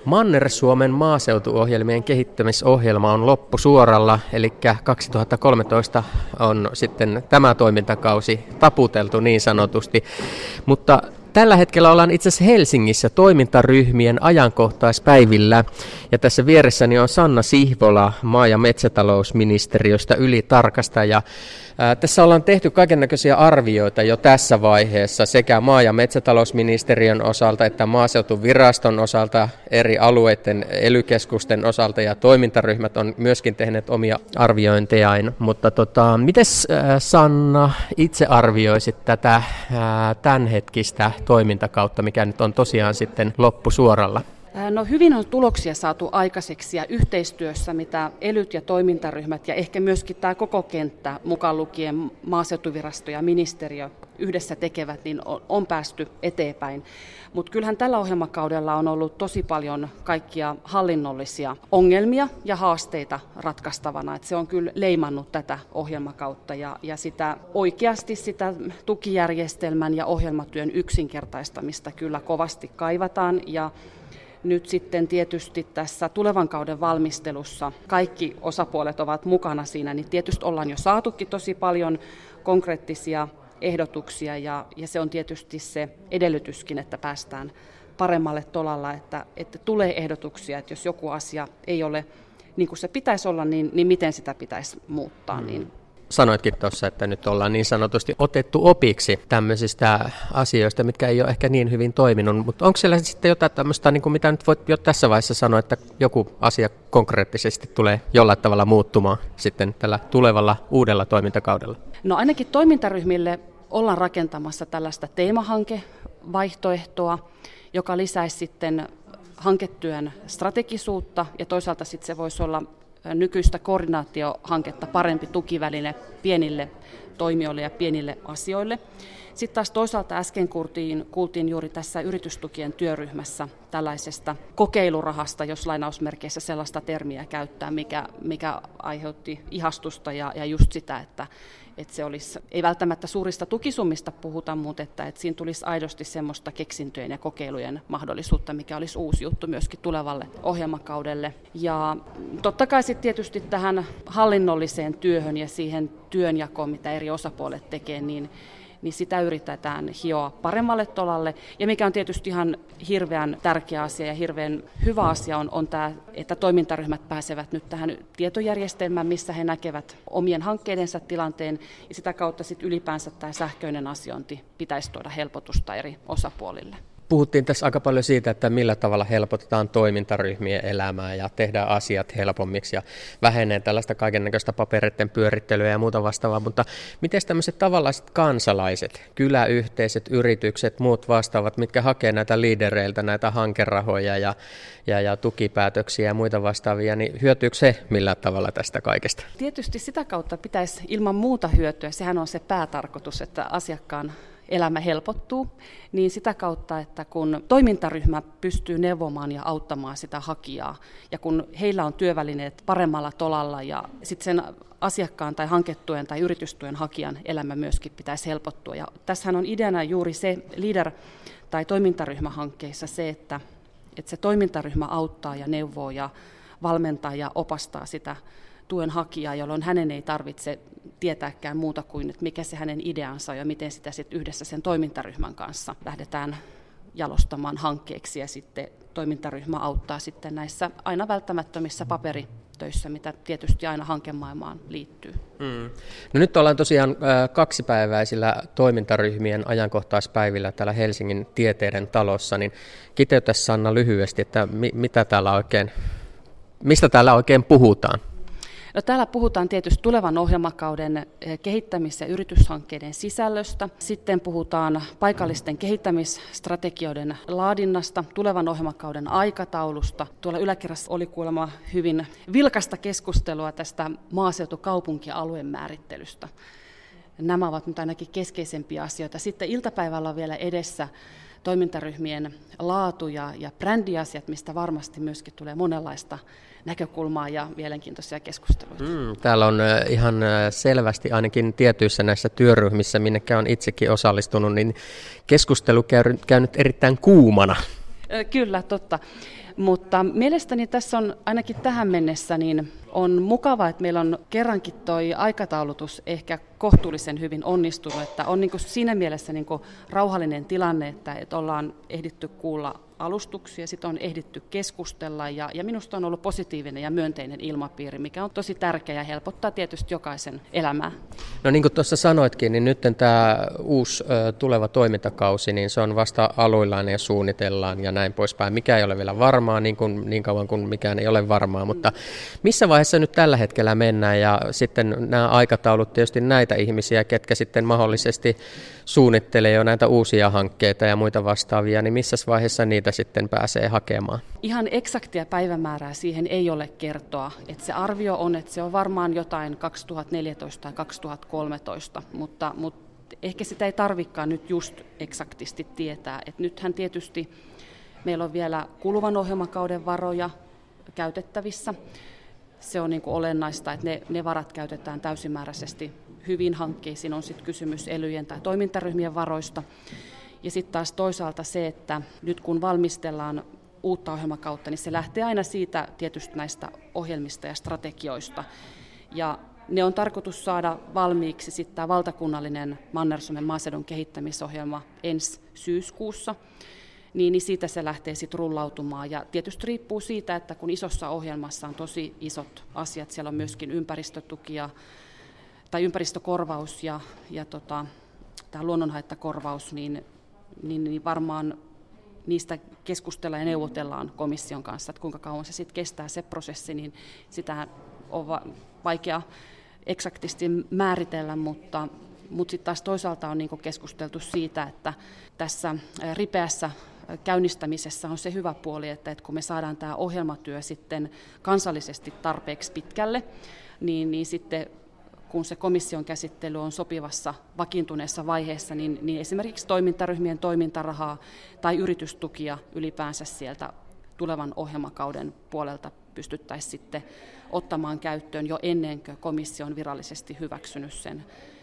Manner-Suomen maaseutuohjelmien kehittämisohjelma on loppusuoralla, eli 2013 on sitten tämä toimintakausi taputeltu niin sanotusti, mutta tällä hetkellä ollaan itse asiassa Helsingissä toimintaryhmien ajankohtaispäivillä, ja tässä vieressäni on Sanna Sihvola maa- ja metsätalousministeriöstä ylitarkastaja. Tässä ollaan tehty kaikennäköisiä arvioita jo tässä vaiheessa sekä maa- ja metsätalousministeriön osalta että maaseutuviraston osalta, eri alueiden ely-keskusten osalta, ja toimintaryhmät on myöskin tehneet omia arviointejaan. Mutta mites Sanna itse arvioisit tätä tämänhetkistä toimintakautta, mikä nyt on tosiaan sitten loppusuoralla? No hyvin on tuloksia saatu aikaiseksi ja yhteistyössä, mitä elyt ja toimintaryhmät ja ehkä myöskin tämä koko kenttä, mukaan lukien maaseutuvirasto ja ministeriö yhdessä tekevät, niin on päästy eteenpäin. Mutta kyllähän tällä ohjelmakaudella on ollut tosi paljon kaikkia hallinnollisia ongelmia ja haasteita ratkaistavana. Et se on kyllä leimannut tätä ohjelmakautta ja sitä oikeasti sitä tukijärjestelmän ja ohjelmatyön yksinkertaistamista kyllä kovasti kaivataan. Ja nyt sitten tietysti tässä tulevan kauden valmistelussa kaikki osapuolet ovat mukana siinä, niin tietysti ollaan jo saatukin tosi paljon konkreettisia ehdotuksia ja se on tietysti se edellytyskin, että päästään paremmalle tolalla, että tulee ehdotuksia, että jos joku asia ei ole niin kuin se pitäisi olla, niin miten sitä pitäisi muuttaa. Niin Sanoitkin tuossa, että nyt ollaan niin sanotusti otettu opiksi tämmöisistä asioista, mitkä ei ole ehkä niin hyvin toiminut, mutta onko siellä sitten jotain tämmöistä, niin kuin mitä nyt voit jo tässä vaiheessa sanoa, että joku asia konkreettisesti tulee jollain tavalla muuttumaan sitten tällä tulevalla uudella toimintakaudella? No ainakin toimintaryhmille ollaan rakentamassa tällaista teemahankevaihtoehtoa, joka lisäisi sitten hanketyön strategisuutta ja toisaalta sitten se voisi olla nykyistä koordinaatiohanketta parempi tukiväline pienille toimijoille ja pienille asioille. Sitten taas toisaalta äsken kuultiin juuri tässä yritystukien työryhmässä tällaisesta kokeilurahasta, jos lainausmerkeissä sellaista termiä käyttää, mikä aiheutti ihastusta ja just sitä, että se olisi, ei välttämättä suurista tukisummista puhuta, mutta että siinä tulisi aidosti semmoista keksintöjen ja kokeilujen mahdollisuutta, mikä olisi uusi juttu myöskin tulevalle ohjelmakaudelle. Ja totta kai sitten tietysti tähän hallinnolliseen työhön ja siihen työnjakoon, mitä eri osapuolet tekee, niin sitä yritetään hioa paremmalle tolalle. Ja mikä on tietysti ihan hirveän tärkeä asia ja hirveän hyvä asia on tämä, että toimintaryhmät pääsevät nyt tähän tietojärjestelmään, missä he näkevät omien hankkeidensa tilanteen. Ja sitä kautta sitten ylipäänsä tämä sähköinen asiointi pitäisi tuoda helpotusta eri osapuolille. Puhuttiin tässä aika paljon siitä, että millä tavalla helpotetaan toimintaryhmien elämää ja tehdään asiat helpommiksi ja vähenee tällaista kaikennäköistä papereiden pyörittelyä ja muuta vastaavaa, mutta miten tämmöiset tavalliset kansalaiset, kyläyhteisöt, yritykset, muut vastaavat, mitkä hakee näitä liidereiltä, näitä hankerahoja ja tukipäätöksiä ja muita vastaavia, niin hyötyykö se millä tavalla tästä kaikesta? Tietysti sitä kautta pitäisi ilman muuta hyötyä, sehän on se päätarkoitus, että asiakkaan elämä helpottuu, niin sitä kautta, että kun toimintaryhmä pystyy neuvomaan ja auttamaan sitä hakijaa, ja kun heillä on työvälineet paremmalla tolalla, ja sitten sen asiakkaan tai hanketuen tai yritystuen hakijan elämä myöskin pitäisi helpottua. Ja tässähän on ideana juuri se leader- tai toimintaryhmähankkeissa se, että se toimintaryhmä auttaa ja neuvoo ja valmentaa ja opastaa sitä tuen hakijaa, jolloin hänen ei tarvitse tietääkään muuta kuin, että mikä se hänen ideansa on ja miten sitä sitten yhdessä sen toimintaryhmän kanssa lähdetään jalostamaan hankkeeksi ja sitten toimintaryhmä auttaa sitten näissä aina välttämättömissä paperitöissä, mitä tietysti aina hankemaailmaan liittyy. No nyt ollaan tosiaan kaksipäiväisillä toimintaryhmien ajankohtaispäivillä täällä Helsingin Tieteiden talossa, niin kiteytä Sanna lyhyesti, että mistä täällä oikein puhutaan? No, täällä puhutaan tietysti tulevan ohjelmakauden kehittämis- ja yrityshankkeiden sisällöstä. Sitten puhutaan paikallisten kehittämisstrategioiden laadinnasta, tulevan ohjelmakauden aikataulusta. Tuolla yläkerrassa oli kuulemma hyvin vilkasta keskustelua tästä maaseutukaupunkialueen määrittelystä. Nämä ovat nyt ainakin keskeisempiä asioita. Sitten iltapäivällä on vielä edessä toimintaryhmien laatu- ja brändiasiat, mistä varmasti myöskin tulee monenlaista näkökulmaa ja mielenkiintoisia keskusteluita. Täällä on ihan selvästi ainakin tietyissä näissä työryhmissä, minnekä on itsekin osallistunut, niin keskustelu käynyt erittäin kuumana. Kyllä, totta. Mutta mielestäni tässä on ainakin tähän mennessä niin on mukava, että meillä on kerrankin toi aikataulutus ehkä kohtuullisen hyvin onnistunut, että on niin kuin siinä mielessä niin kuin rauhallinen tilanne, että ollaan ehditty kuulla alustuksia, sitten on ehditty keskustella ja minusta on ollut positiivinen ja myönteinen ilmapiiri, mikä on tosi tärkeä ja helpottaa tietysti jokaisen elämää. No niin kuin tuossa sanoitkin, niin nyt tämä uusi tuleva toimintakausi, niin se on vasta aluillaan ja suunnitellaan ja näin poispäin. Mikä ei ole vielä varmaa, niin kauan kuin mikään ei ole varmaa, mutta missä vaiheessa nyt tällä hetkellä mennään ja sitten nämä aikataulut tietysti näitä ihmisiä, ketkä sitten mahdollisesti suunnittelee jo näitä uusia hankkeita ja muita vastaavia, niin missä vaiheessa niitä sitten pääsee hakemaan? Ihan eksaktia päivämäärää siihen ei ole kertoa. Että se arvio on, että se on varmaan jotain 2014 tai 2013, mutta ehkä sitä ei tarvikaan nyt just eksaktisti tietää. Et nythän tietysti meillä on vielä kuluvan ohjelmakauden varoja käytettävissä. Se on niin kuin olennaista, että ne varat käytetään täysimääräisesti hyvin hankkeisiin. On sitten kysymys elyjen tai toimintaryhmien varoista. Ja sitten taas toisaalta se, että nyt kun valmistellaan uutta ohjelmakautta, niin se lähtee aina siitä tietysti näistä ohjelmista ja strategioista. Ja ne on tarkoitus saada valmiiksi sitten tämä valtakunnallinen Manner-Suomen maaseudun kehittämisohjelma ensi syyskuussa, niin siitä se lähtee sitten rullautumaan. Ja tietysti riippuu siitä, että kun isossa ohjelmassa on tosi isot asiat, siellä on myöskin ympäristötukia tai ympäristökorvaus ja tämä luonnonhaittakorvaus, niin varmaan niistä keskustellaan ja neuvotellaan komission kanssa, että kuinka kauan se sitten kestää se prosessi, niin sitä on vaikea eksaktisti määritellä, mutta sitten taas toisaalta on niin keskusteltu siitä, että tässä ripeässä käynnistämisessä on se hyvä puoli, että kun me saadaan tämä ohjelmatyö sitten kansallisesti tarpeeksi pitkälle, niin sitten kun se komission käsittely on sopivassa vakiintuneessa vaiheessa, niin esimerkiksi toimintaryhmien toimintarahaa tai yritystukia ylipäänsä sieltä tulevan ohjelmakauden puolelta pystyttäisiin sitten ottamaan käyttöön jo ennen kuin komissio on virallisesti hyväksynyt sen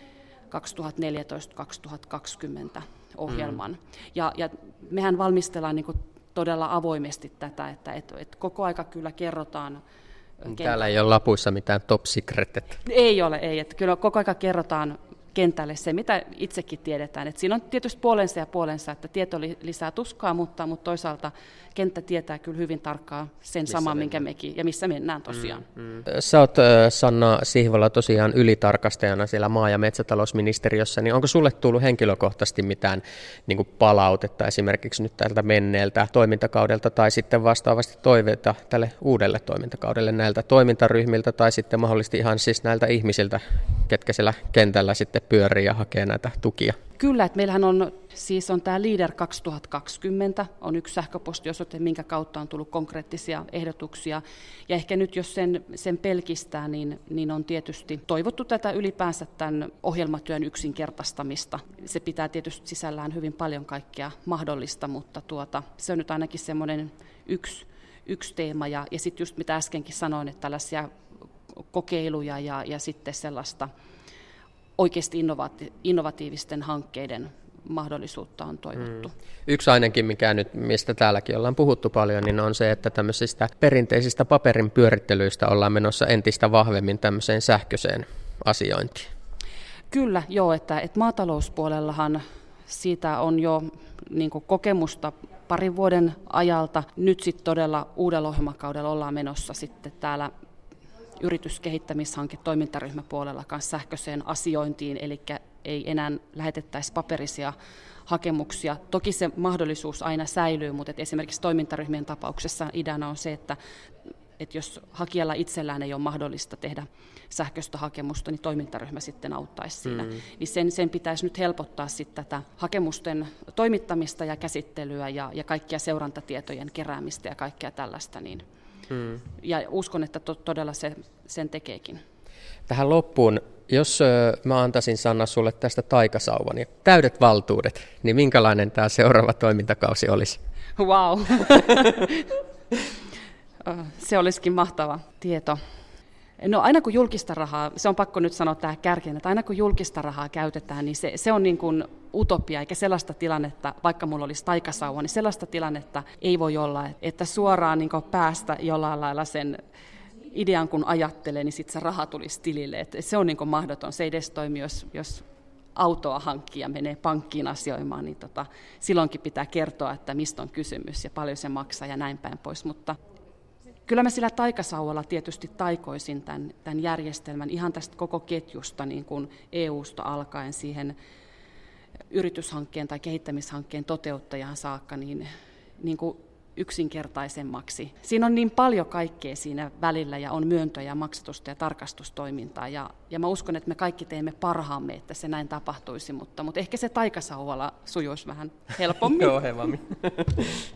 2014-2020 ohjelman. Ja mehän valmistellaan niin kuin todella avoimesti tätä, että koko aika kyllä kerrotaan. Täällä ei ole lapuissa mitään top secret. Ei ole, että kyllä koko ajan kerrotaan kentälle se, mitä itsekin tiedetään. Että siinä on tietysti puolensa ja puolensa, että tieto lisää tuskaa, mutta toisaalta kenttä tietää kyllä hyvin tarkkaan sen saman, minkä mekin, ja missä mennään tosiaan. Sä oot, Sanna Sihvola, tosiaan ylitarkastajana siellä maa- ja metsätalousministeriössä, niin onko sulle tullut henkilökohtaisesti mitään niin kuin palautetta esimerkiksi nyt tältä menneeltä toimintakaudelta tai sitten vastaavasti toiveita tälle uudelle toimintakaudelle näiltä toimintaryhmiltä tai sitten mahdollisesti ihan siis näiltä ihmisiltä, ketkä siellä kentällä sitten pyörii ja hakee näitä tukia? Kyllä, että meillähän on tämä Leader 2020, on yksi sähköpostiosoite, minkä kautta on tullut konkreettisia ehdotuksia. Ja ehkä nyt, jos sen pelkistää, niin on tietysti toivottu tätä ylipäänsä tämän ohjelmatyön yksinkertaistamista. Se pitää tietysti sisällään hyvin paljon kaikkea mahdollista, mutta se on nyt ainakin semmoinen yksi teema. Ja sitten just mitä äskenkin sanoin, että tällaisia kokeiluja ja sitten sellaista oikeasti innovatiivisten hankkeiden mahdollisuutta on toivottu. Yksi ainakin, mistä täälläkin ollaan puhuttu paljon, niin on se, että tämmöisistä perinteisistä paperin pyörittelyistä ollaan menossa entistä vahvemmin tämmöiseen sähköiseen asiointiin. Kyllä, joo, että maatalouspuolellahan siitä on jo niin kuin kokemusta parin vuoden ajalta. Nyt sitten todella uudella ohjelmakaudella ollaan menossa sitten täällä yrityskehittämishanke toimintaryhmäpuolella kanssa sähköiseen asiointiin, eli ei enää lähetettäisi paperisia hakemuksia. Toki se mahdollisuus aina säilyy, mutta esimerkiksi toimintaryhmien tapauksessa ideana on se, että jos hakijalla itsellään ei ole mahdollista tehdä sähköistä hakemusta, niin toimintaryhmä sitten auttaisi siinä. Niin sen pitäisi nyt helpottaa sitten tätä hakemusten toimittamista ja käsittelyä ja kaikkia seurantatietojen keräämistä ja kaikkea tällaista. Ja uskon, että todella se sen tekeekin. Tähän loppuun, jos mä antaisin, Sanna, sulle tästä taikasauvan ja täydet valtuudet, niin minkälainen tämä seuraava toimintakausi olisi? Wow. Se olisikin mahtava tieto. No aina kun julkista rahaa, se on pakko nyt sanoa tähän kärkeen, että aina kun julkista rahaa käytetään, niin se on niin kuin utopia, eikä sellaista tilannetta, vaikka mulla olisi taikasauva, niin sellaista tilannetta ei voi olla, että suoraan niin kuin päästä jollain lailla sen idean kun ajattelee, niin sitten se raha tulisi tilille. Että se on niin kuin mahdoton, se ei edes toimi, jos autoa hankkii ja menee pankkiin asioimaan, niin silloinkin pitää kertoa, että mistä on kysymys ja paljon se maksaa ja näin päin pois, mutta kyllä mä sillä taikasauvalla tietysti taikoisin tämän järjestelmän ihan tästä koko ketjusta niin kuin EUsta alkaen siihen yrityshankkeen tai kehittämishankkeen toteuttajan saakka niin kuin yksinkertaisemmaksi. Siinä on niin paljon kaikkea siinä välillä ja on myöntöä ja maksatusta ja tarkastustoimintaa ja mä uskon, että me kaikki teemme parhaamme, että se näin tapahtuisi, mutta ehkä se taikasauvalla sujuisi vähän helpommin. Joo, helpommin.